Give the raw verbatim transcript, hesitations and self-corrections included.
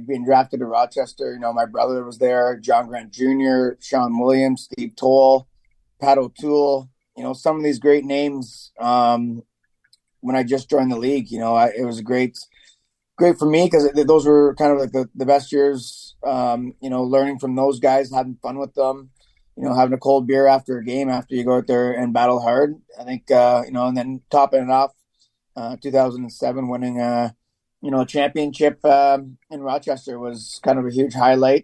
being drafted to Rochester. You know, my brother was there, John Grant Junior, Sean Williams, Steve Toll, Pat O'Toole. You know, some of these great names. Um, when I just joined the league, you know, I, it was great, great for me because those were kind of like the, the best years. Um, you know, learning from those guys, having fun with them. You know, having a cold beer after a game after you go out there and battle hard. I think uh, you know, and then topping it off, uh, two thousand seven winning uh, you know, a championship um, in Rochester was kind of a huge highlight.